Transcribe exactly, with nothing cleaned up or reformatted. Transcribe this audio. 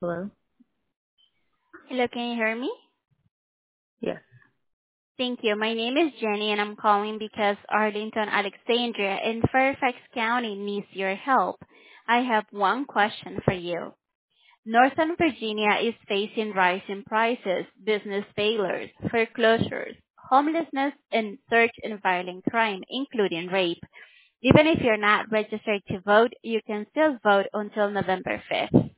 Hello? Hello, can you hear me? Yes. Thank you. My name is Jenny, and I'm calling because Arlington, Alexandria in Fairfax County needs your help. I have one question for you. Northern Virginia is facing rising prices, business failures, foreclosures, homelessness, and surge in violent crime, including rape. Even if you're not registered to vote, you can still vote until November fifth.